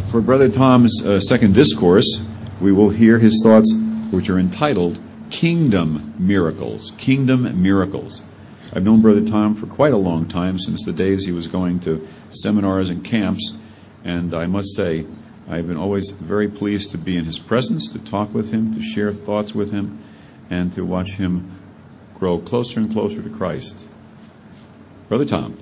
For Brother Tom's second discourse, we will hear his thoughts, which are entitled Kingdom Miracles. Kingdom Miracles. I've known Brother Tom for quite a long time, since the days he was going to seminars and camps, and I must say, I've been always very pleased to be in his presence, to talk with him, to share thoughts with him, and to watch him grow closer and closer to Christ. Brother Tom.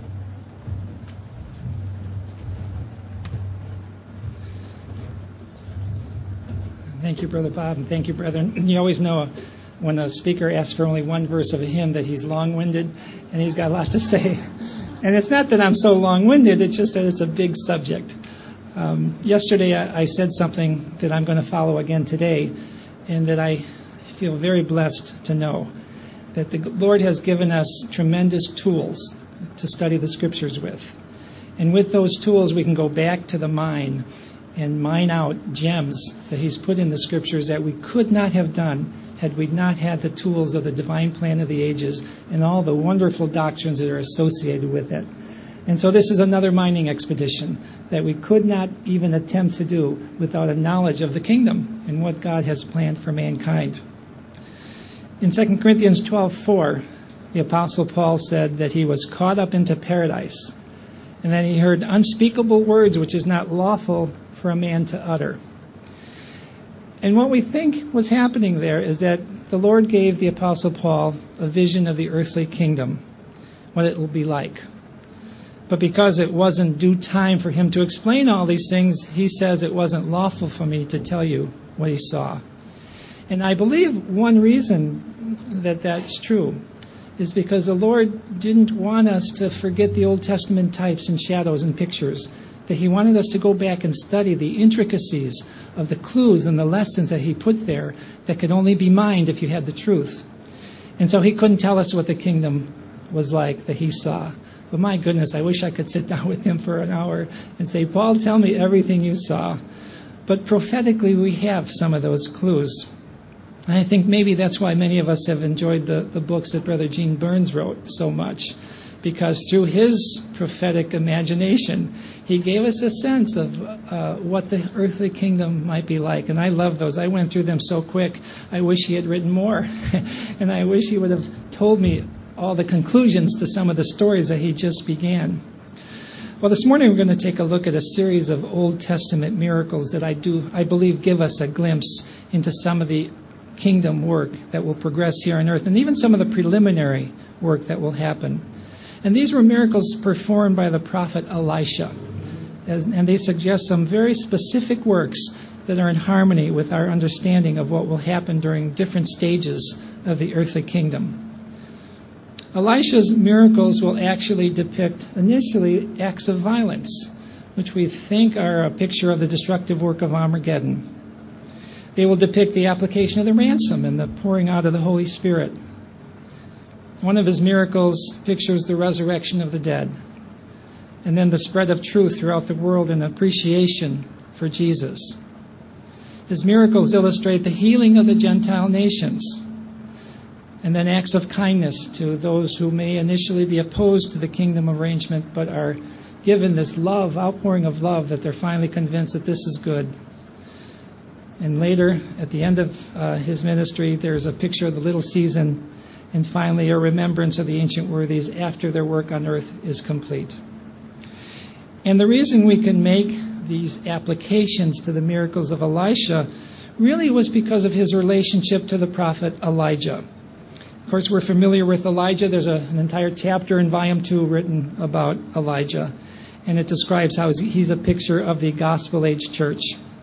Thank you, Brother Bob, and thank you, brethren. You always know when a speaker asks for only one verse of a hymn that he's long-winded and he's got a lot to say. And it's not that I'm so long-winded, it's just that it's a big subject. Yesterday I said something that I'm going to follow again today, and that I feel very blessed to know that the Lord has given us tremendous tools to study the Scriptures with. And with those tools we can go back to the mine and mine out gems that He's put in the Scriptures that we could not have done had we not had the tools of the divine plan of the ages and all the wonderful doctrines that are associated with it. And so this is another mining expedition that we could not even attempt to do without a knowledge of the kingdom and what God has planned for mankind. In 2 Corinthians 12:4, the Apostle Paul said that he was caught up into paradise, and then he heard unspeakable words which is not lawful for a man to utter. And what we think was happening there is that the Lord gave the Apostle Paul a vision of the earthly kingdom, what it will be like. But because it wasn't due time for him to explain all these things, he says it wasn't lawful for me to tell you what he saw. And I believe one reason that that's true is because the Lord didn't want us to forget the Old Testament types and shadows and pictures, that He wanted us to go back and study the intricacies of the clues and the lessons that He put there that could only be mined if you had the truth. And so He couldn't tell us what the kingdom was like that He saw. But my goodness, I wish I could sit down with Him for an hour and say, Paul, tell me everything you saw. But prophetically, we have some of those clues. And I think maybe that's why many of us have enjoyed the books that Brother Gene Burns wrote so much. Because through his prophetic imagination, he gave us a sense of what the earthly kingdom might be like. And I love those. I went through them so quick, I wish he had written more. And I wish he would have told me all the conclusions to some of the stories that he just began. Well, this morning we're going to take a look at a series of Old Testament miracles that I believe give us a glimpse into some of the kingdom work that will progress here on earth, and even some of the preliminary work that will happen. And these were miracles performed by the prophet Elisha. And they suggest some very specific works that are in harmony with our understanding of what will happen during different stages of the earthly kingdom. Elisha's miracles will actually depict initially acts of violence, which we think are a picture of the destructive work of Armageddon. They will depict the application of the ransom and the pouring out of the Holy Spirit. One of his miracles pictures the resurrection of the dead, and then the spread of truth throughout the world in appreciation for Jesus. His miracles illustrate the healing of the Gentile nations, and then acts of kindness to those who may initially be opposed to the kingdom arrangement, but are given this love, outpouring of love, that they're finally convinced that this is good. And later, at the end of his ministry, there's a picture of the little season, and finally a remembrance of the ancient worthies after their work on earth is complete. And the reason we can make these applications to the miracles of Elisha really was because of his relationship to the prophet Elijah. Of course, we're familiar with Elijah. There's an entire chapter in Volume 2 written about Elijah, and it describes how he's a picture of the Gospel Age church.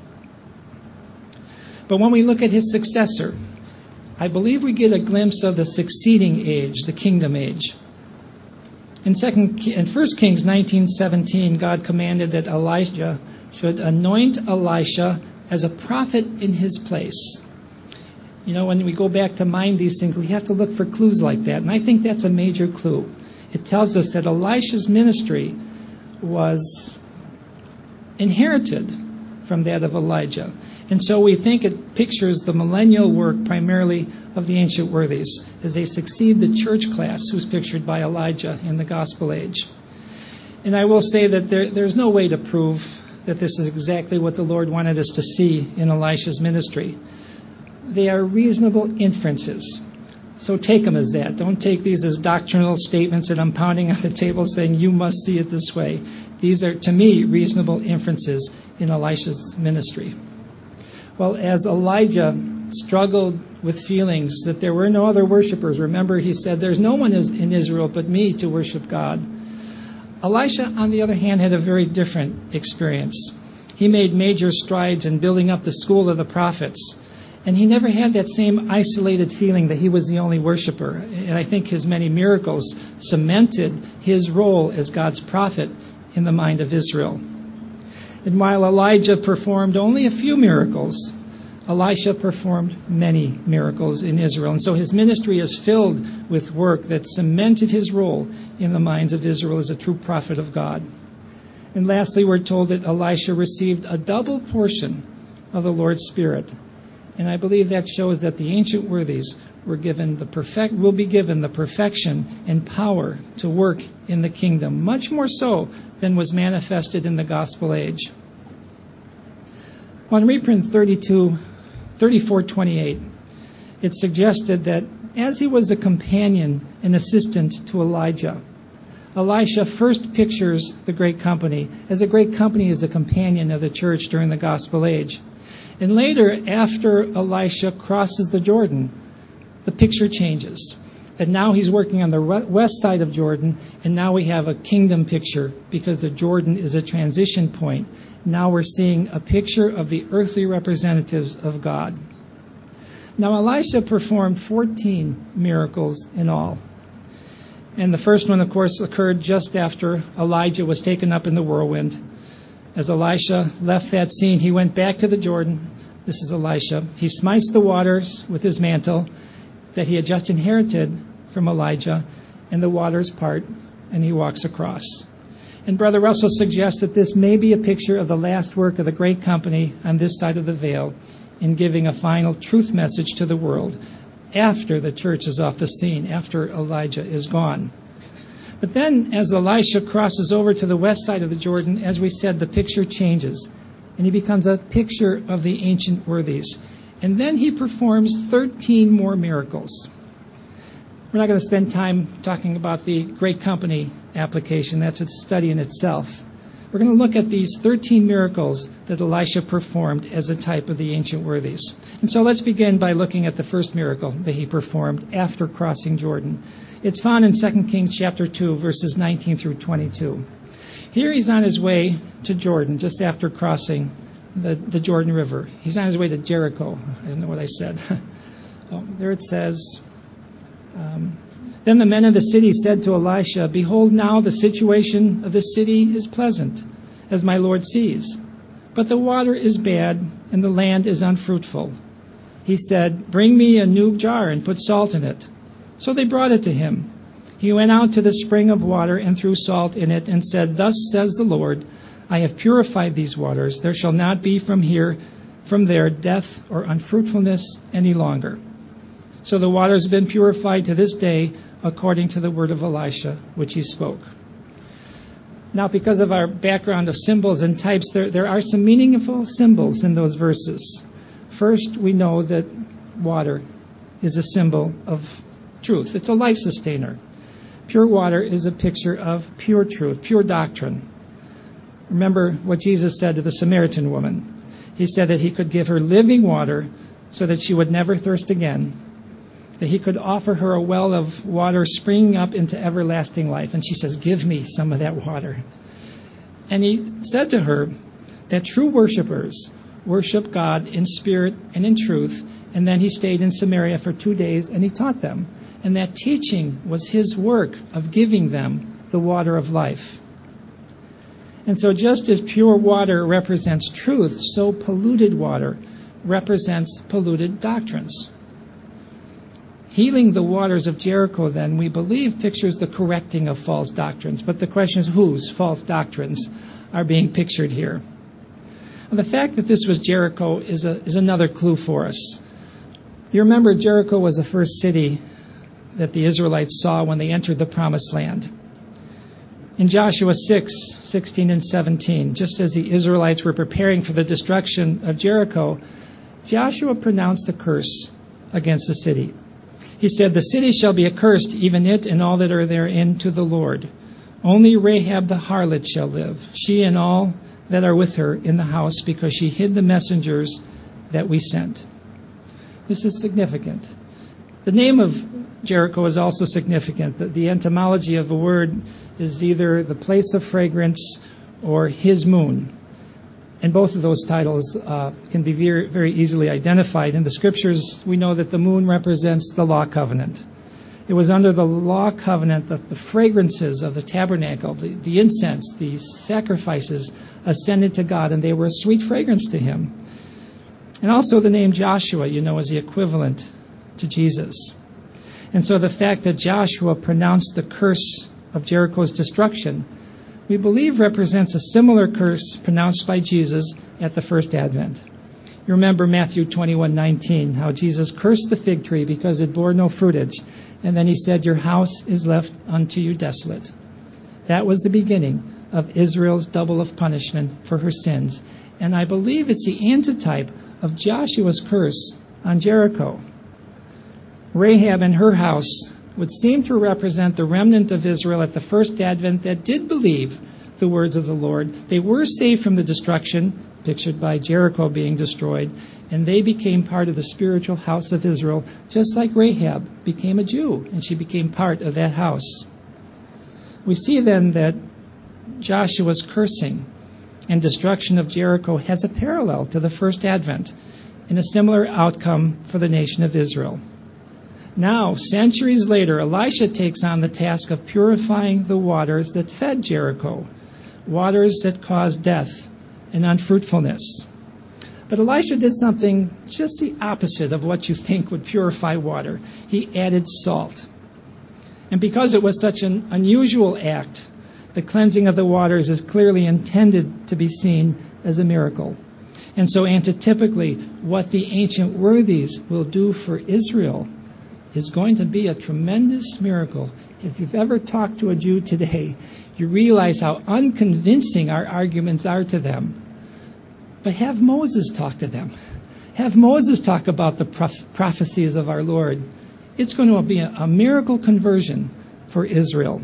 But when we look at his successor, I believe we get a glimpse of the succeeding age, the kingdom age. In 1 Kings 19:17, God commanded that Elijah should anoint Elisha as a prophet in his place. You know, when we go back to mine these things, we have to look for clues like that. And I think that's a major clue. It tells us that Elisha's ministry was inherited from that of Elijah. And so we think it pictures the millennial work primarily of the ancient worthies as they succeed the church class who's pictured by Elijah in the Gospel Age. And I will say that there's no way to prove that this is exactly what the Lord wanted us to see in Elisha's ministry. They are reasonable inferences. So take them as that. Don't take these as doctrinal statements that I'm pounding on the table saying you must see it this way. These are, to me, reasonable inferences in Elisha's ministry. Well, as Elijah struggled with feelings that there were no other worshipers, remember he said, there's no one in Israel but me to worship God. Elisha, on the other hand, had a very different experience. He made major strides in building up the school of the prophets. And he never had that same isolated feeling that he was the only worshiper. And I think his many miracles cemented his role as God's prophet in the mind of Israel. And while Elijah performed only a few miracles, Elisha performed many miracles in Israel. And so his ministry is filled with work that cemented his role in the minds of Israel as a true prophet of God. And lastly, we're told that Elisha received a double portion of the Lord's Spirit. And I believe that shows that the ancient worthies will be given the perfection and power to work in the kingdom, much more so than was manifested in the gospel age. On reprint 3428, it suggested that as he was a companion and assistant to Elijah, Elisha first pictures the great company as a great company as a companion of the church during the gospel age. And later, after Elisha crosses the Jordan, the picture changes. And now he's working on the west side of Jordan, and now we have a kingdom picture because the Jordan is a transition point. Now we're seeing a picture of the earthly representatives of God. Now Elisha performed 14 miracles in all. And the first one, of course, occurred just after Elijah was taken up in the whirlwind. As Elisha left that scene, he went back to the Jordan. This is Elisha. He smites the waters with his mantle that he had just inherited from Elijah, and the waters part, and he walks across. And Brother Russell suggests that this may be a picture of the last work of the great company on this side of the veil in giving a final truth message to the world after the church is off the scene, after Elijah is gone. But then, as Elisha crosses over to the west side of the Jordan, as we said, the picture changes, and he becomes a picture of the ancient worthies. And then he performs 13 more miracles. We're not going to spend time talking about the Great Company application. That's a study in itself. We're going to look at these 13 miracles that Elisha performed as a type of the ancient worthies. And so let's begin by looking at the first miracle that he performed after crossing Jordan. It's found in 2 Kings chapter 2, verses 19 through 22. Here he's on his way to Jordan, just after crossing the Jordan River. He's on his way to Jericho. I don't know what I said. There it says, Then the men of the city said to Elisha, Behold, now the situation of the city is pleasant, as my Lord sees. But the water is bad, and the land is unfruitful. He said, Bring me a new jar and put salt in it. So they brought it to him. He went out to the spring of water and threw salt in it and said, Thus says the Lord, I have purified these waters. There shall not be from there death or unfruitfulness any longer. So the waters have been purified to this day according to the word of Elisha, which he spoke. Now, because of our background of symbols and types, there are some meaningful symbols in those verses. First, we know that water is a symbol of truth. It's a life sustainer. Pure water is a picture of pure truth, pure doctrine. Remember what Jesus said to the Samaritan woman. He said that he could give her living water so that she would never thirst again, that he could offer her a well of water springing up into everlasting life. And she says, Give me some of that water. And he said to her that true worshipers worship God in spirit and in truth. And then he stayed in Samaria for 2 days and he taught them. And that teaching was his work of giving them the water of life. And so just as pure water represents truth, so polluted water represents polluted doctrines. Healing the waters of Jericho, then, we believe pictures the correcting of false doctrines. But the question is whose false doctrines are being pictured here? And the fact that this was Jericho is another clue for us. You remember Jericho was the first city that the Israelites saw when they entered the Promised Land. In Joshua 6:16 and 17, just as the Israelites were preparing for the destruction of Jericho, Joshua pronounced a curse against the city. He said, "The city shall be accursed, even it and all that are therein, to the Lord. Only Rahab the harlot shall live, she and all that are with her in the house, because she hid the messengers that we sent." This is significant. The name of Jericho is also significant. The etymology of the word is either the place of fragrance or his moon. And both of those titles can be very, very easily identified. In the Scriptures, we know that the moon represents the law covenant. It was under the law covenant that the fragrances of the tabernacle, the incense, the sacrifices ascended to God, and they were a sweet fragrance to him. And also the name Joshua, is the equivalent to Jesus. And so the fact that Joshua pronounced the curse of Jericho's destruction, we believe represents a similar curse pronounced by Jesus at the first advent. You remember Matthew 21:19, how Jesus cursed the fig tree because it bore no fruitage, and then he said, "Your house is left unto you desolate." That was the beginning of Israel's double of punishment for her sins, and I believe it's the antitype of Joshua's curse on Jericho. Rahab and her house would seem to represent the remnant of Israel at the first advent that did believe the words of the Lord. They were saved from the destruction, pictured by Jericho being destroyed, and they became part of the spiritual house of Israel, just like Rahab became a Jew, and she became part of that house. We see then that Joshua's cursing and destruction of Jericho has a parallel to the first advent and a similar outcome for the nation of Israel. Now, centuries later, Elisha takes on the task of purifying the waters that fed Jericho, waters that caused death and unfruitfulness. But Elisha did something just the opposite of what you think would purify water. He added salt. And because it was such an unusual act, the cleansing of the waters is clearly intended to be seen as a miracle. And so antitypically, what the ancient worthies will do for Israel is going to be a tremendous miracle. If you've ever talked to a Jew today, you realize how unconvincing our arguments are to them. But have Moses talk to them. Have Moses talk about the prophecies of our Lord. It's going to be a miracle conversion for Israel.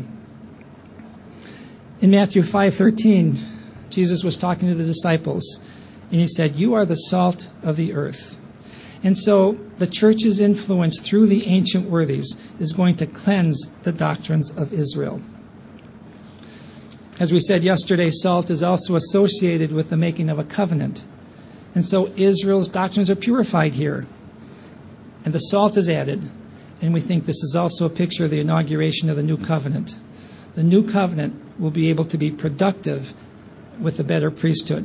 In Matthew 5:13, Jesus was talking to the disciples, and he said, "You are the salt of the earth." And so the church's influence through the ancient worthies is going to cleanse the doctrines of Israel. As we said yesterday, salt is also associated with the making of a covenant. And so Israel's doctrines are purified here. And the salt is added. And we think this is also a picture of the inauguration of the new covenant. The new covenant will be able to be productive with a better priesthood.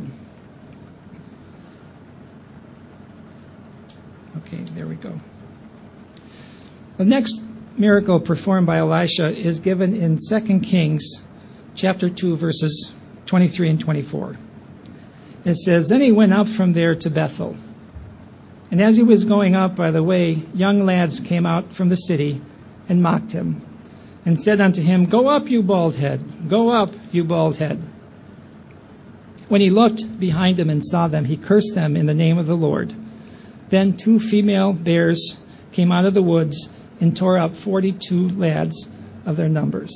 Okay, there we go. The next miracle performed by Elisha is given in 2 Kings chapter 2, verses 23 and 24. It says, "Then he went up from there to Bethel. And as he was going up by the way, young lads came out from the city and mocked him, and said unto him, 'Go up, you bald head. Go up, you bald head.' When he looked behind him and saw them, he cursed them in the name of the Lord. Then 2 female bears came out of the woods and tore up 42 lads of their numbers."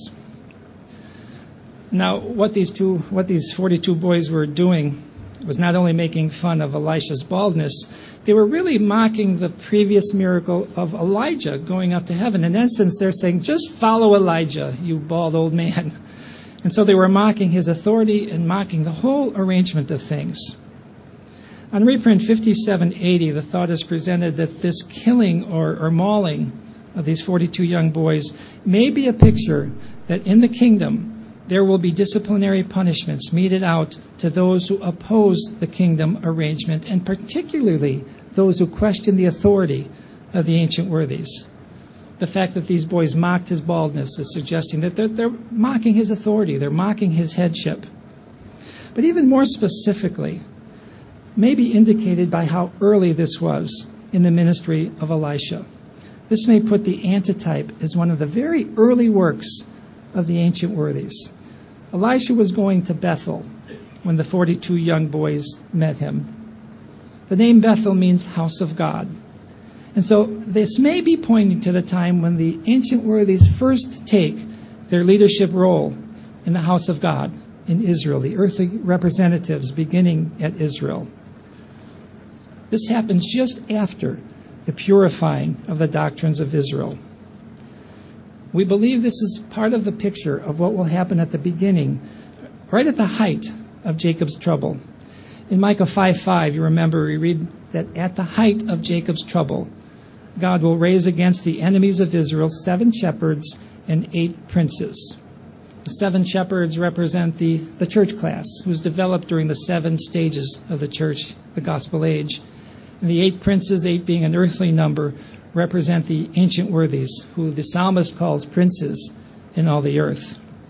Now, what these 42 boys were doing was not only making fun of Elisha's baldness, they were really mocking the previous miracle of Elijah going up to heaven. In essence, they're saying, "Just follow Elijah, you bald old man." And so they were mocking his authority and mocking the whole arrangement of things. On reprint 5780, the thought is presented that this killing or mauling of these 42 young boys may be a picture that in the kingdom there will be disciplinary punishments meted out to those who oppose the kingdom arrangement, and particularly those who question the authority of the ancient worthies. The fact that these boys mocked his baldness is suggesting that they're mocking his authority, they're mocking his headship. But even more specifically, may be indicated by how early this was in the ministry of Elisha. This may put the antitype as one of the very early works of the ancient worthies. Elisha was going to Bethel when the 42 young boys met him. The name Bethel means house of God. And so this may be pointing to the time when the ancient worthies first take their leadership role in the house of God in Israel, the earthly representatives beginning at Israel. This happens just after the purifying of the doctrines of Israel. We believe this is part of the picture of what will happen at the beginning, right at the height of Jacob's trouble. In Micah 5:5, you remember we read that at the height of Jacob's trouble, God will raise against the enemies of Israel 7 shepherds and 8 princes. The 7 shepherds represent the church class, who's developed during the 7 stages of the church, the gospel age. And the 8 princes, 8 being an earthly number, represent the ancient worthies, who the psalmist calls princes in all the earth.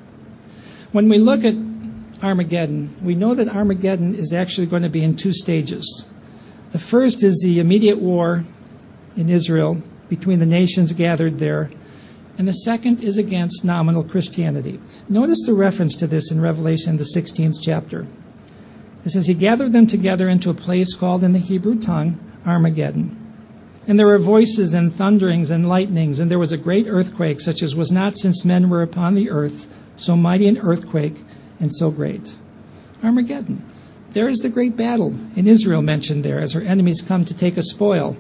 When we look at Armageddon, we know that Armageddon is actually going to be in 2 stages. The first is the immediate war in Israel between the nations gathered there, and the second is against nominal Christianity. Notice the reference to this in Revelation, the 16th chapter. It says, He gathered them together into a place called in the Hebrew tongue Armageddon. And there were voices and thunderings and lightnings, and there was a great earthquake, such as was not since men were upon the earth, so mighty an earthquake and so great. Armageddon. There is the great battle in Israel mentioned there as her enemies come to take a spoil.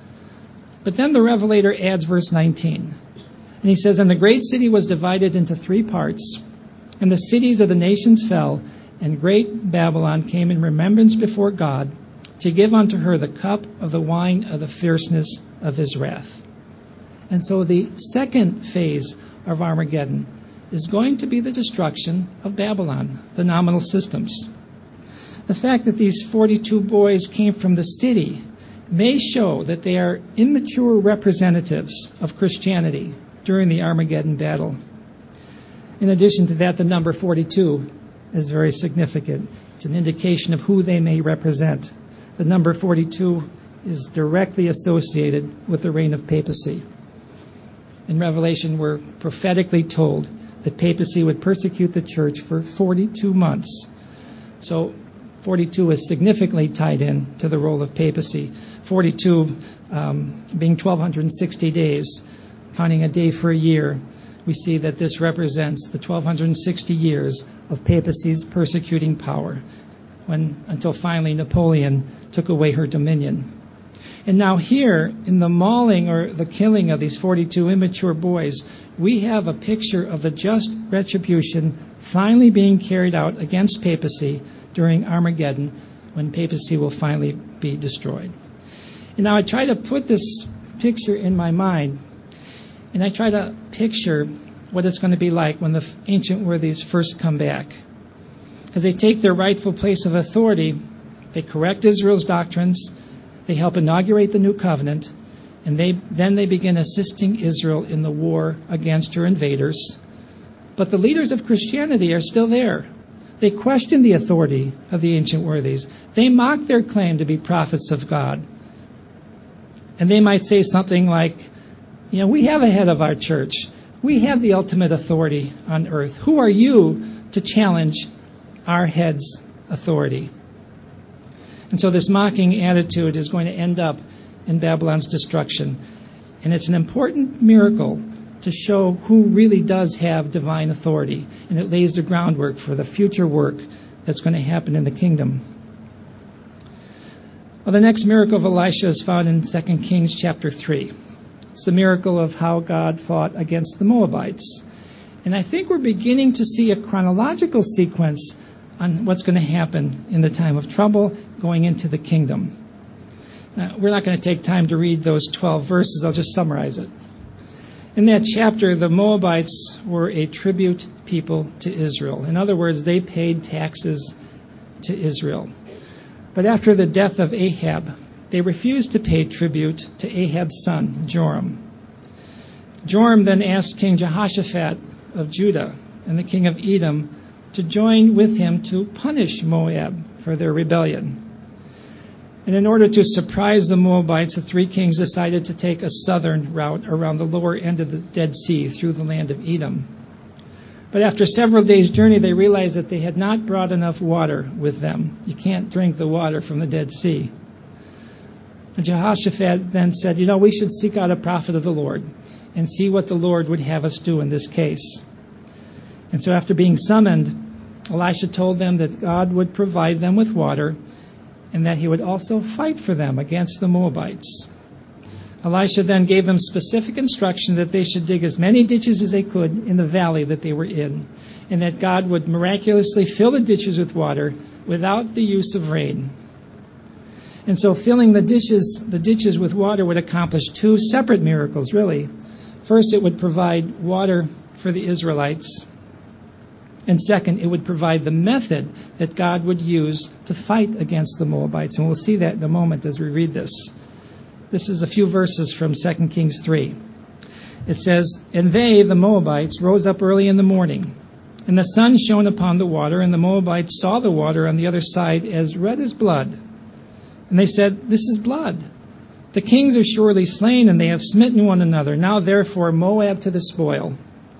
But then the Revelator adds verse 19. And he says, And the great city was divided into 3 parts, and the cities of the nations fell, and great Babylon came in remembrance before God, to give unto her the cup of the wine of the fierceness of his wrath. And so the second phase of Armageddon is going to be the destruction of Babylon, the nominal systems. The fact that these 42 boys came from the city may show that they are immature representatives of Christianity during the Armageddon battle. In addition to that, the number 42 is very significant. It's an indication of who they may represent. The number 42 is directly associated with the reign of papacy. In Revelation, we're prophetically told that papacy would persecute the church for 42 months. So 42 is significantly tied in to the role of papacy. 42 being 1,260 days, counting a day for a year, we see that this represents the 1,260 years of papacy's persecuting power, until finally Napoleon took away her dominion. And now here, in the mauling or the killing of these 42 immature boys, we have a picture of the just retribution finally being carried out against papacy during Armageddon, when papacy will finally be destroyed. And now I try to put this picture in my mind, and I try to picture what it's going to be like when the ancient worthies first come back. As they take their rightful place of authority, they correct Israel's doctrines, they help inaugurate the new covenant, and then they begin assisting Israel in the war against her invaders. But the leaders of Christianity are still there. They question the authority of the ancient worthies. They mock their claim to be prophets of God. And they might say something like, we have a head of our church. We have the ultimate authority on earth. Who are you to challenge our head's authority? And so this mocking attitude is going to end up in Babylon's destruction. And it's an important miracle to show who really does have divine authority. And it lays the groundwork for the future work that's going to happen in the kingdom. Well, the next miracle of Elisha is found in 2 Kings chapter 3. It's the miracle of how God fought against the Moabites. And I think we're beginning to see a chronological sequence on what's going to happen in the time of trouble going into the kingdom. Now, we're not going to take time to read those 12 verses. I'll just summarize it. In that chapter, the Moabites were a tribute people to Israel. In other words, they paid taxes to Israel. But after the death of Ahab, they refused to pay tribute to Ahab's son, Joram. Joram then asked King Jehoshaphat of Judah and the king of Edom to join with him to punish Moab for their rebellion. And in order to surprise the Moabites, the 3 kings decided to take a southern route around the lower end of the Dead Sea through the land of Edom. But after several days' journey, they realized that they had not brought enough water with them. You can't drink the water from the Dead Sea. And Jehoshaphat then said, we should seek out a prophet of the Lord and see what the Lord would have us do in this case. And so after being summoned, Elisha told them that God would provide them with water and that he would also fight for them against the Moabites. Elisha then gave them specific instruction that they should dig as many ditches as they could in the valley that they were in, and that God would miraculously fill the ditches with water without the use of rain. And so filling the ditches with water would accomplish two separate miracles, really. First, it would provide water for the Israelites. And second, it would provide the method that God would use to fight against the Moabites. And we'll see that in a moment as we read this. This is a few verses from 2 Kings 3. It says, "And they, the Moabites, rose up early in the morning, and the sun shone upon the water, and the Moabites saw the water on the other side as red as blood. And they said, 'This is blood. The kings are surely slain, and they have smitten one another. Now therefore Moab to the spoil.'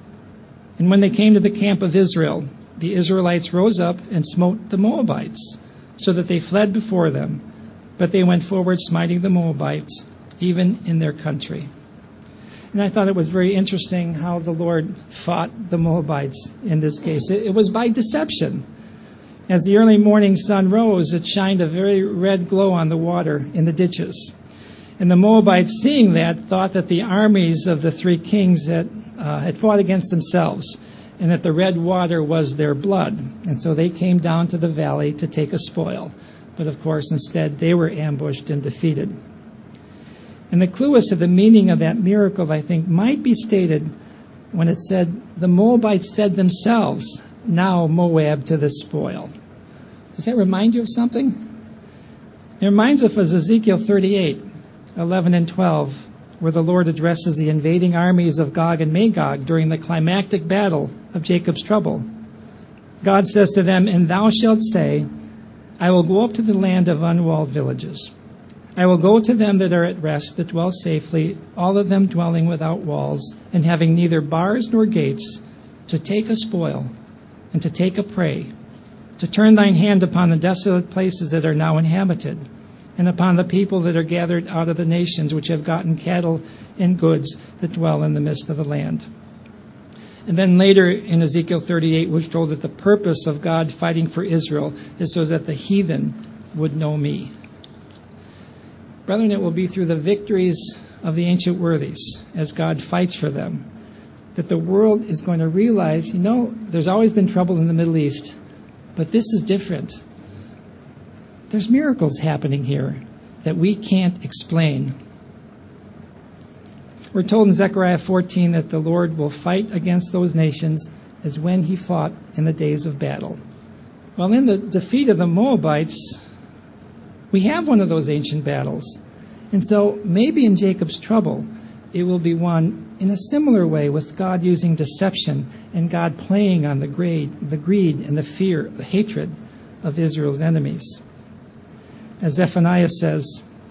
And when they came to the camp of Israel, the Israelites rose up and smote the Moabites, so that they fled before them. But they went forward, smiting the Moabites, even in their country." And I thought it was very interesting how the Lord fought the Moabites in this case. It was by deception. As the early morning sun rose, it shined a very red glow on the water in the ditches. And the Moabites, seeing that, thought that the armies of the three kings had fought against themselves, and that the red water was their blood. And so they came down to the valley to take a spoil. But of course, instead, they were ambushed and defeated. And the clue as to the meaning of that miracle, I think, might be stated when it said, "The Moabites said themselves, 'Now Moab to the spoil.'" Does that remind you of something? It reminds us of Ezekiel 38, 11 and 12, where the Lord addresses the invading armies of Gog and Magog during the climactic battle of Jacob's trouble. God says to them, "And thou shalt say, I will go up to the land of unwalled villages. I will go to them that are at rest, that dwell safely, all of them dwelling without walls, and having neither bars nor gates, to take a spoil, and to take a prey, to turn thine hand upon the desolate places that are now inhabited, and upon the people that are gathered out of the nations, which have gotten cattle and goods, that dwell in the midst of the land." And then later in Ezekiel 38, we're told that the purpose of God fighting for Israel is so that the heathen would know me. Brethren, it will be through the victories of the ancient worthies, as God fights for them, that the world is going to realize, there's always been trouble in the Middle East, but this is different. There's miracles happening here that we can't explain. We're told in Zechariah 14 that the Lord will fight against those nations as when he fought in the days of battle. Well, in the defeat of the Moabites, we have one of those ancient battles. And so maybe in Jacob's trouble, it will be won in a similar way, with God using deception and God playing on the greed and the fear, the hatred of Israel's enemies. As Zephaniah says,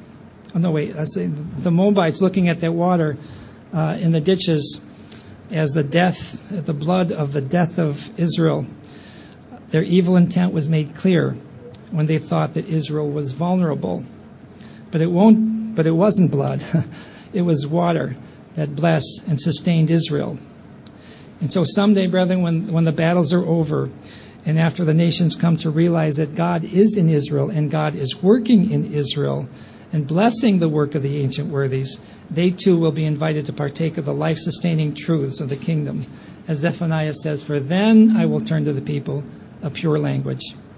the Moabites looking at that water in the ditches as the blood of the death of Israel, their evil intent was made clear when they thought that Israel was vulnerable. But it wasn't blood. It was water that blessed and sustained Israel. And so someday, brethren, when the battles are over, and after the nations come to realize that God is in Israel and God is working in Israel and blessing the work of the ancient worthies, they too will be invited to partake of the life-sustaining truths of the kingdom. As Zephaniah says, "For then I will turn to the people a pure language."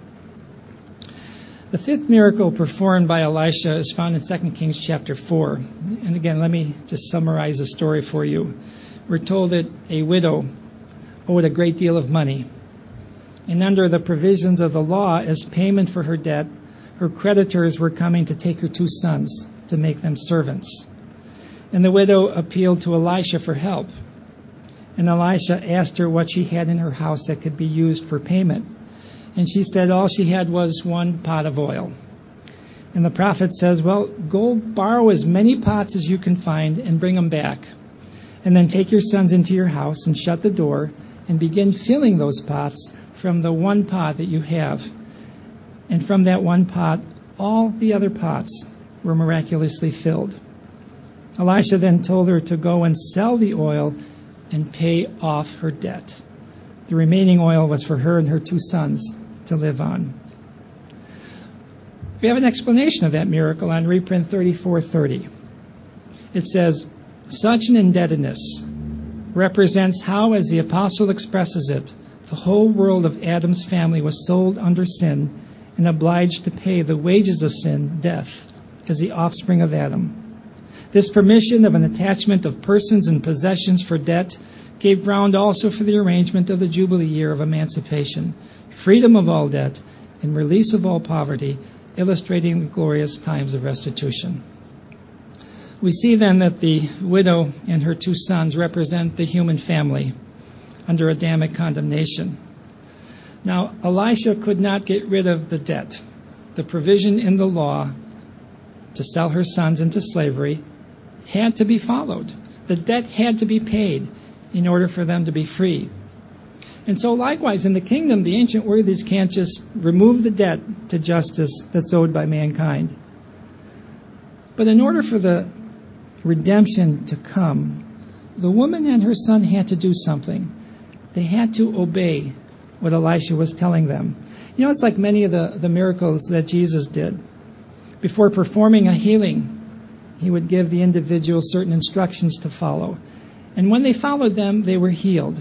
The fifth miracle performed by Elisha is found in 2 Kings chapter 4. And again, let me just summarize the story for you. We're told that a widow owed a great deal of money. And under the provisions of the law, as payment for her debt, her creditors were coming to take her 2 sons to make them servants. And the widow appealed to Elisha for help. And Elisha asked her what she had in her house that could be used for payment. And she said all she had was 1 pot of oil. And the prophet says, "Well, go borrow as many pots as you can find and bring them back. And then take your sons into your house and shut the door and begin filling those pots from the one pot that you have. And from that one pot, all the other pots were miraculously filled. Elisha then told her to go and sell the oil and pay off her debt. The remaining oil was for her and her 2 sons to live on. We have an explanation of that miracle on reprint 3430. It says, such an indebtedness represents how, as the apostle expresses it, the whole world of Adam's family was sold under sin and obliged to pay the wages of sin, death, as the offspring of Adam. This permission of an attachment of persons and possessions for debt gave ground also for the arrangement of the Jubilee year of emancipation, freedom of all debt, and release of all poverty, illustrating the glorious times of restitution. We see then that the widow and her 2 sons represent the human family under Adamic condemnation. Now, Elisha could not get rid of the debt. The provision in the law to sell her sons into slavery had to be followed. The debt had to be paid in order for them to be free. And so likewise, in the kingdom, the ancient worthies can't just remove the debt to justice that's owed by mankind. But in order for the redemption to come, the woman and her son had to do something. They had to obey what Elisha was telling them. You know, it's like many of the miracles that Jesus did. Before performing a healing, he would give the individual certain instructions to follow. And when they followed them, they were healed.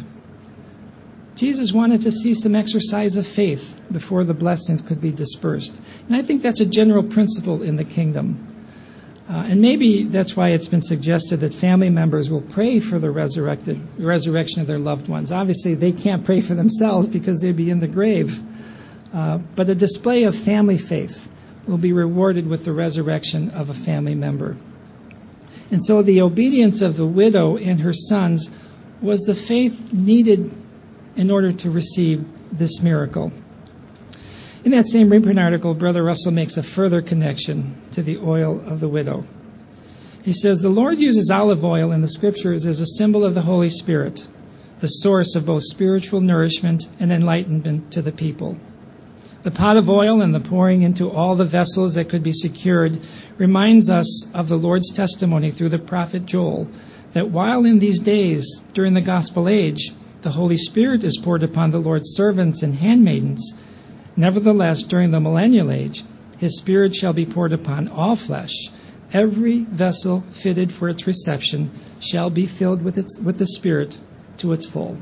Jesus wanted to see some exercise of faith before the blessings could be dispersed. And I think that's a general principle in the kingdom. And maybe that's why it's been suggested that family members will pray for the resurrection of their loved ones. Obviously, they can't pray for themselves because they'd be in the grave. But a display of family faith will be rewarded with the resurrection of a family member. And so the obedience of the widow and her sons was the faith needed in order to receive this miracle. In that same reprint article, Brother Russell makes a further connection to the oil of the widow. He says, the Lord uses olive oil in the Scriptures as a symbol of the Holy Spirit, the source of both spiritual nourishment and enlightenment to the people. The pot of oil and the pouring into all the vessels that could be secured reminds us of the Lord's testimony through the prophet Joel, that while in these days, during the gospel age, the Holy Spirit is poured upon the Lord's servants and handmaidens, nevertheless, during the millennial age, his Spirit shall be poured upon all flesh. Every vessel fitted for its reception shall be filled with the Spirit to its full.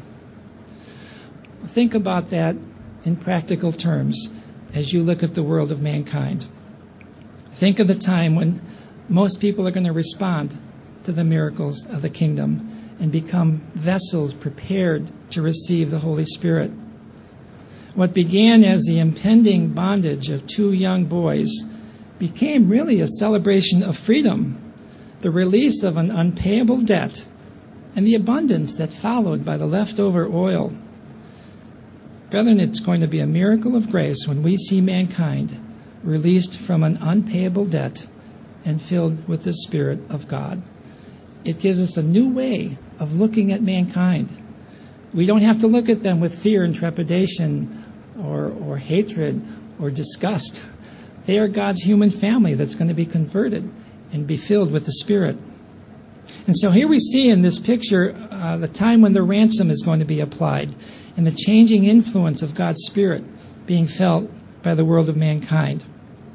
Think about that in practical terms as you look at the world of mankind. Think of the time when most people are going to respond to the miracles of the kingdom and become vessels prepared to receive the Holy Spirit. What began as the impending bondage of 2 young boys became really a celebration of freedom, the release of an unpayable debt, and the abundance that followed by the leftover oil. Brethren, it's going to be a miracle of grace when we see mankind released from an unpayable debt and filled with the Spirit of God. It gives us a new way of looking at mankind. We don't have to look at them with fear and trepidation or hatred or disgust. They are God's human family that's going to be converted and be filled with the Spirit. And so here we see in this picture the time when the ransom is going to be applied and the changing influence of God's Spirit being felt by the world of mankind.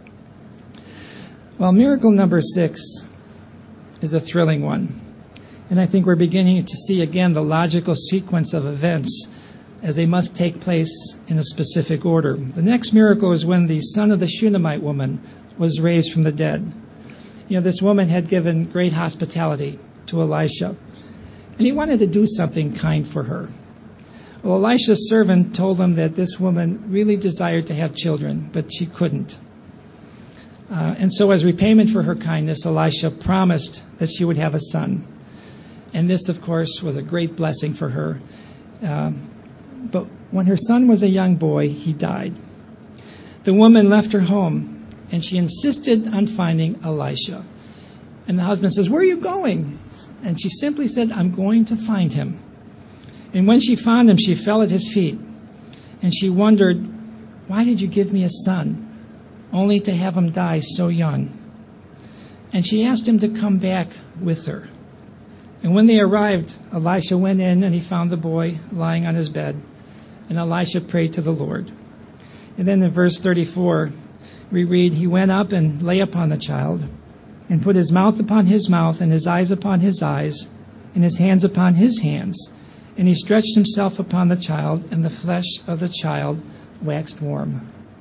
Well, miracle number 6 is a thrilling one. And I think we're beginning to see again the logical sequence of events as they must take place in a specific order. The next miracle is when the son of the Shunammite woman was raised from the dead. You know, this woman had given great hospitality to Elisha, and he wanted to do something kind for her. Well, Elisha's servant told him that this woman really desired to have children, but she couldn't. And so as repayment for her kindness, Elisha promised that she would have a son. And this, of course, was a great blessing for her. But when her son was a young boy, he died. The woman left her home, and she insisted on finding Elisha. And the husband says, "Where are you going?" And she simply said, "I'm going to find him." And when she found him, she fell at his feet. And she wondered, "Why did you give me a son, only to have him die so young?" And she asked him to come back with her. And when they arrived, Elisha went in and he found the boy lying on his bed. And Elisha prayed to the Lord. And then in verse 34, we read, "He went up and lay upon the child, and put his mouth upon his mouth, and his eyes upon his eyes, and his hands upon his hands. And he stretched himself upon the child, and the flesh of the child waxed warm."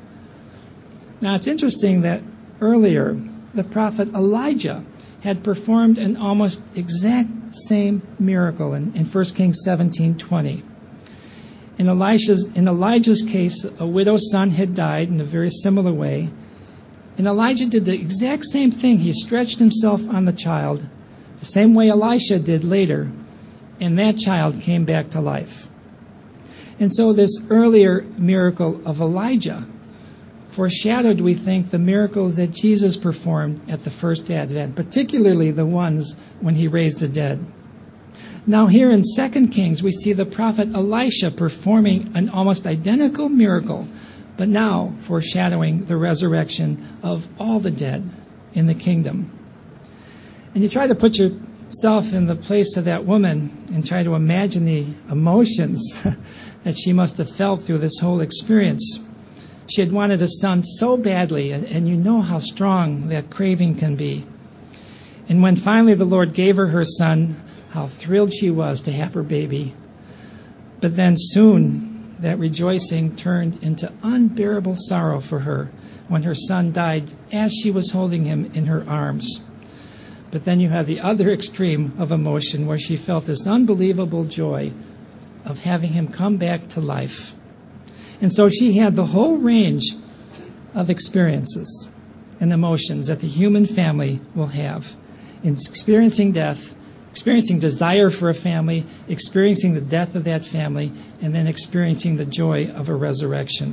Now it's interesting that earlier the prophet Elijah had performed an almost exact same miracle in 1 Kings 17:20. In Elijah's case, a widow's son had died in a very similar way. And Elijah did the exact same thing. He stretched himself on the child, the same way Elisha did later, and that child came back to life. And so this earlier miracle of Elijah foreshadowed, we think, the miracles that Jesus performed at the first advent, particularly the ones when he raised the dead. Now here in 2 Kings, we see the prophet Elisha performing an almost identical miracle, but now foreshadowing the resurrection of all the dead in the kingdom. And you try to put yourself in the place of that woman and try to imagine the emotions that she must have felt through this whole experience. She had wanted a son so badly, and you know how strong that craving can be. And when finally the Lord gave her son, how thrilled she was to have her baby. But then soon that rejoicing turned into unbearable sorrow for her when her son died as she was holding him in her arms. But then you have the other extreme of emotion where she felt this unbelievable joy of having him come back to life. And so she had the whole range of experiences and emotions that the human family will have in experiencing death, experiencing desire for a family, experiencing the death of that family, and then experiencing the joy of a resurrection.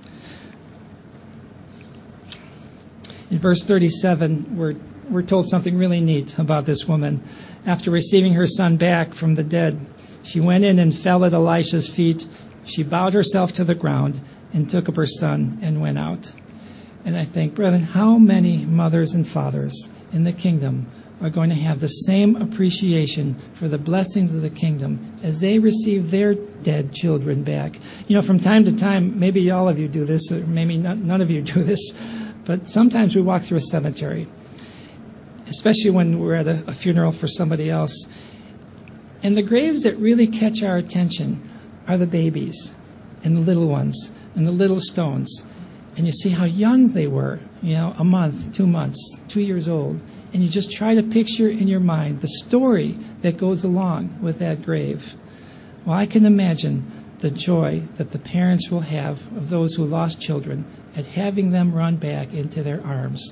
In verse 37, we're told something really neat about this woman. After receiving her son back from the dead, she went in and fell at Elisha's feet. She bowed herself to the ground and took up her son and went out. And I think, brethren, how many mothers and fathers in the kingdom are going to have the same appreciation for the blessings of the kingdom as they receive their dead children back? You know, from time to time, maybe all of you do this, or maybe none of you do this, but sometimes we walk through a cemetery, especially when we're at a funeral for somebody else. And the graves that really catch our attention are the babies and the little ones and the little stones. And you see how young they were, a month, 2 months, 2 years old. And you just try to picture in your mind the story that goes along with that grave. Well, I can imagine the joy that the parents will have of those who lost children at having them run back into their arms.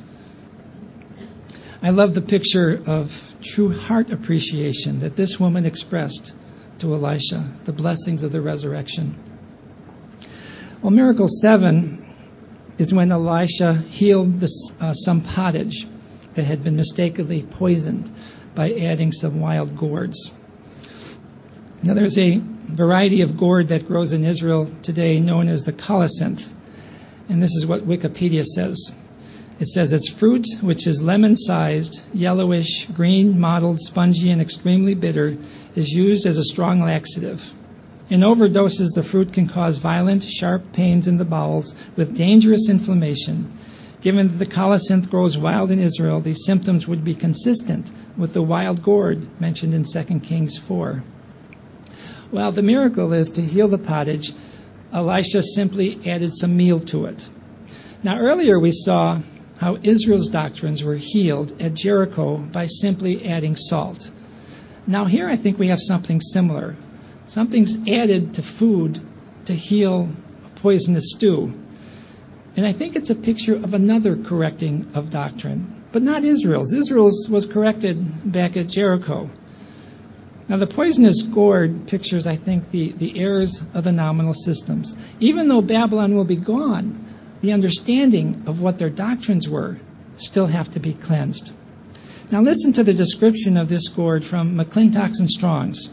I love the picture of true heart appreciation that this woman expressed to Elisha, the blessings of the resurrection. Well, miracle 7 is when Elisha healed some pottage that had been mistakenly poisoned by adding some wild gourds. Now, there's a variety of gourd that grows in Israel today known as the colocynth. And this is what Wikipedia says. It says its fruit, which is lemon-sized, yellowish, green, mottled, spongy, and extremely bitter, is used as a strong laxative. In overdoses, the fruit can cause violent, sharp pains in the bowels with dangerous inflammation. Given that the colocynth grows wild in Israel, these symptoms would be consistent with the wild gourd mentioned in 2 Kings 4. Well, the miracle is to heal the pottage, Elisha simply added some meal to it. Now, earlier we saw how Israel's doctrines were healed at Jericho by simply adding salt. Now here I think we have something similar. Something's added to food to heal a poisonous stew. And I think it's a picture of another correcting of doctrine, but not Israel's. Israel's was corrected back at Jericho. Now the poisonous gourd pictures, I think, the errors of the nominal systems. Even though Babylon will be gone, the understanding of what their doctrines were still have to be cleansed. Now listen to the description of this gourd from McClintock's and Strong's.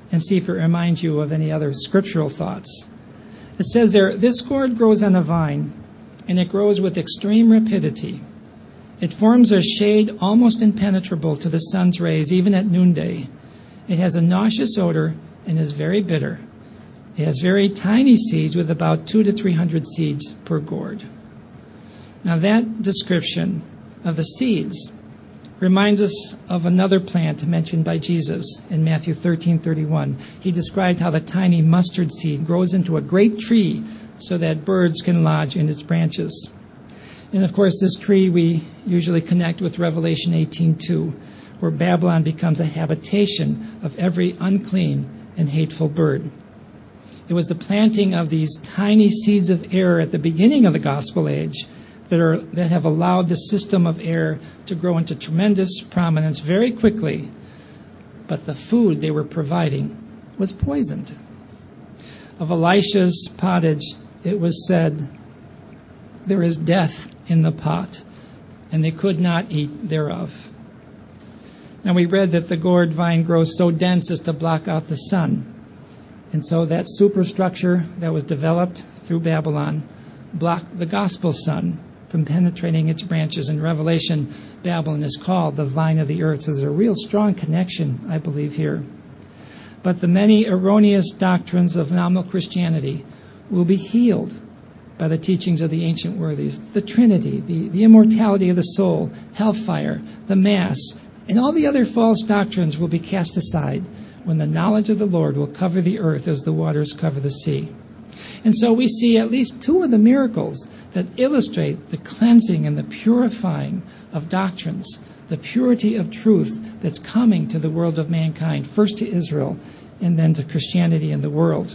and see if it reminds you of any other scriptural thoughts. It says there, "This gourd grows on a vine, and it grows with extreme rapidity. It forms a shade almost impenetrable to the sun's rays, even at noonday. It has a nauseous odor and is very bitter. It has very tiny seeds with about 200 to 300 seeds per gourd." Now that description of the seeds reminds us of another plant mentioned by Jesus in Matthew 13:31. He described how the tiny mustard seed grows into a great tree so that birds can lodge in its branches. And of course, this tree we usually connect with Revelation 18:2, where Babylon becomes a habitation of every unclean and hateful bird. It was the planting of these tiny seeds of error at the beginning of the gospel age that have allowed the system of error to grow into tremendous prominence very quickly. But the food they were providing was poisoned. Of Elisha's pottage, it was said, "There is death in the pot, and they could not eat thereof." Now we read that the gourd vine grows so dense as to block out the sun. And so that superstructure that was developed through Babylon blocked the gospel sun from penetrating its branches. In Revelation, Babylon is called the vine of the earth. So there's a real strong connection, I believe, here. But the many erroneous doctrines of nominal Christianity will be healed by the teachings of the ancient worthies. The Trinity, the immortality of the soul, hellfire, the Mass, and all the other false doctrines will be cast aside when the knowledge of the Lord will cover the earth as the waters cover the sea. And so we see at least two of the miracles that illustrate the cleansing and the purifying of doctrines, the purity of truth that's coming to the world of mankind, first to Israel and then to Christianity in the world.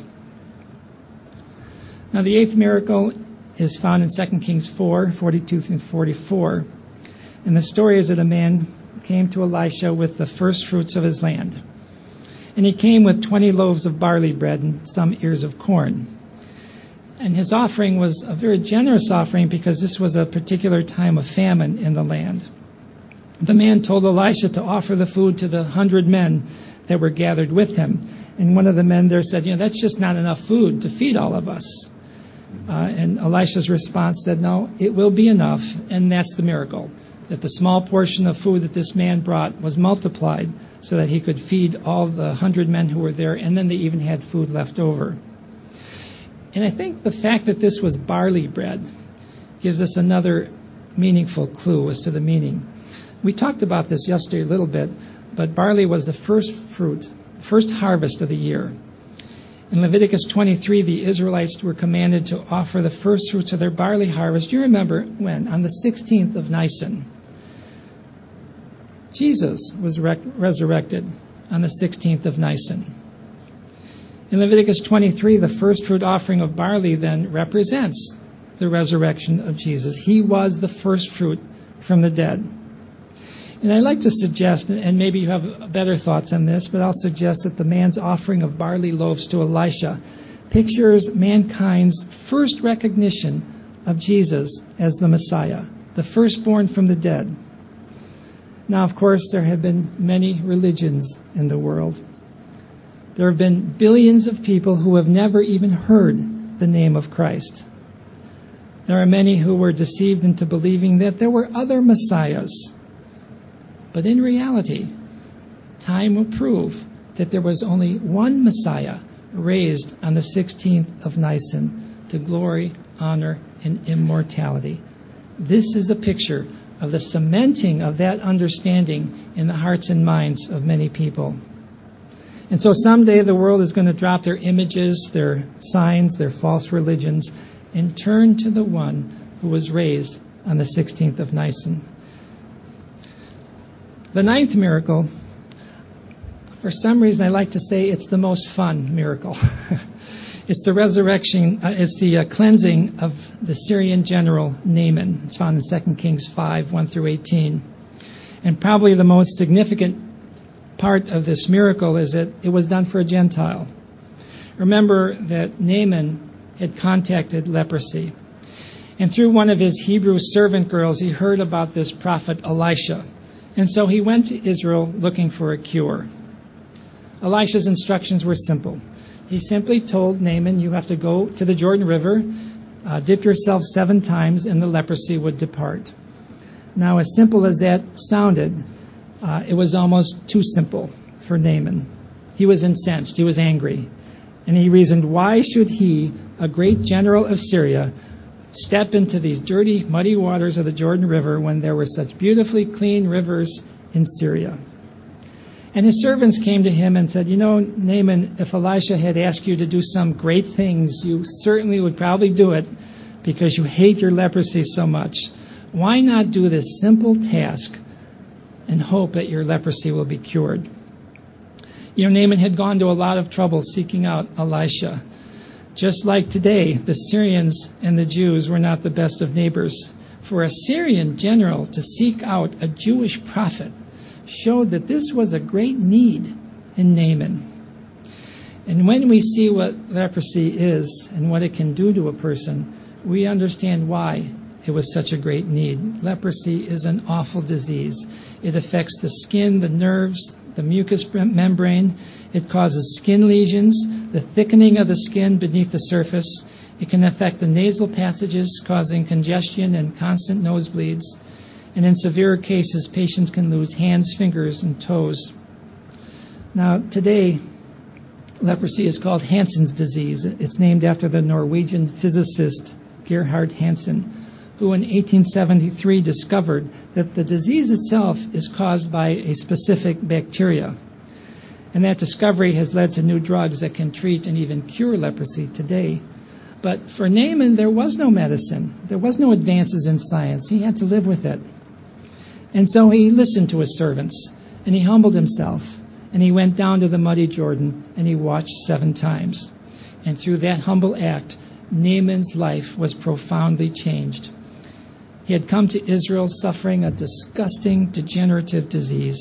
Now the eighth miracle is found in 2 Kings 4:42 through 44. And the story is that a man came to Elisha with the first fruits of his land. And he came with 20 loaves of barley bread and some ears of corn. And his offering was a very generous offering because this was a particular time of famine in the land. The man told Elisha to offer the food to the 100 men that were gathered with him. And one of the men there said, "That's just not enough food to feed all of us." And Elisha's response said, "No, it will be enough." And that's the miracle, that the small portion of food that this man brought was multiplied so that he could feed all the 100 men who were there, and then they even had food left over. And I think the fact that this was barley bread gives us another meaningful clue as to the meaning. We talked about this yesterday a little bit, but barley was the first fruit, first harvest of the year. In Leviticus 23, the Israelites were commanded to offer the first fruits of their barley harvest. You remember when? On the 16th of Nisan. Jesus was resurrected on the 16th of Nisan. In Leviticus 23, the first fruit offering of barley then represents the resurrection of Jesus. He was the first fruit from the dead. And I'd like to suggest, and maybe you have better thoughts on this, but I'll suggest that the man's offering of barley loaves to Elisha pictures mankind's first recognition of Jesus as the Messiah, the firstborn from the dead. Now, of course, there have been many religions in the world. There have been billions of people who have never even heard the name of Christ. There are many who were deceived into believing that there were other messiahs. But in reality, time will prove that there was only one Messiah raised on the 16th of Nisan to glory, honor, and immortality. This is a picture of the cementing of that understanding in the hearts and minds of many people. And so someday the world is going to drop their images, their signs, their false religions, and turn to the one who was raised on the 16th of Nisan. The ninth miracle, for some reason I like to say it's the most fun miracle. It's the resurrection, it's the cleansing of the Syrian general Naaman. It's found in 2 Kings 5:1 through 18. And probably the most significant part of this miracle is that it was done for a Gentile. Remember that Naaman had contacted leprosy. And through one of his Hebrew servant girls, he heard about this prophet Elisha. And so he went to Israel looking for a cure. Elisha's instructions were simple. He simply told Naaman, you have to go to the Jordan River, dip yourself 7 times, and the leprosy would depart. Now, as simple as that sounded, it was almost too simple for Naaman. He was incensed. He was angry. And he reasoned, why should he, a great general of Syria, step into these dirty, muddy waters of the Jordan River when there were such beautifully clean rivers in Syria? And his servants came to him and said, Naaman, if Elisha had asked you to do some great things, you certainly would probably do it because you hate your leprosy so much. Why not do this simple task and hope that your leprosy will be cured? Naaman had gone to a lot of trouble seeking out Elisha. Just like today, the Syrians and the Jews were not the best of neighbors. For a Syrian general to seek out a Jewish prophet showed that this was a great need in Naaman. And when we see what leprosy is and what it can do to a person, we understand why it was such a great need. Leprosy is an awful disease. It affects the skin, the nerves, the mucous membrane. It causes skin lesions, the thickening of the skin beneath the surface. It can affect the nasal passages, causing congestion and constant nosebleeds. And in severe cases, patients can lose hands, fingers, and toes. Now, today, leprosy is called Hansen's disease. It's named after the Norwegian physicist Gerhard Hansen, who in 1873 discovered that the disease itself is caused by a specific bacteria. And that discovery has led to new drugs that can treat and even cure leprosy today. But for Naaman, there was no medicine. There was no advances in science. He had to live with it. And so he listened to his servants, and he humbled himself, and he went down to the muddy Jordan, and he washed 7 times. And through that humble act, Naaman's life was profoundly changed. He had come to Israel suffering a disgusting, degenerative disease.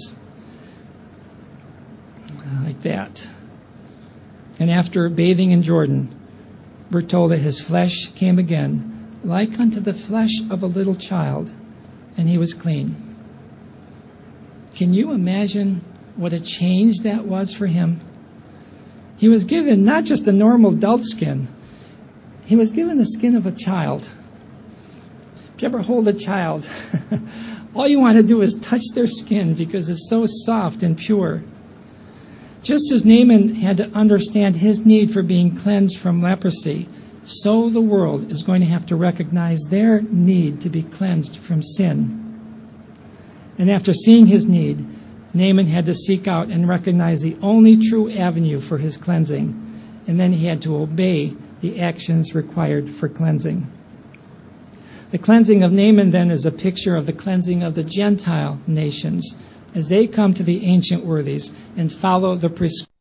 Like that. And after bathing in Jordan, we're told that his flesh came again, like unto the flesh of a little child, and he was clean. Can you imagine what a change that was for him? He was given not just a normal adult skin, he was given the skin of a child. If you ever hold a child, all you want to do is touch their skin because it's so soft and pure. Just as Naaman had to understand his need for being cleansed from leprosy, so the world is going to have to recognize their need to be cleansed from sin. And after seeing his need, Naaman had to seek out and recognize the only true avenue for his cleansing. And then he had to obey the actions required for cleansing. The cleansing of Naaman then is a picture of the cleansing of the Gentile nations as they come to the ancient worthies and follow the prescriptions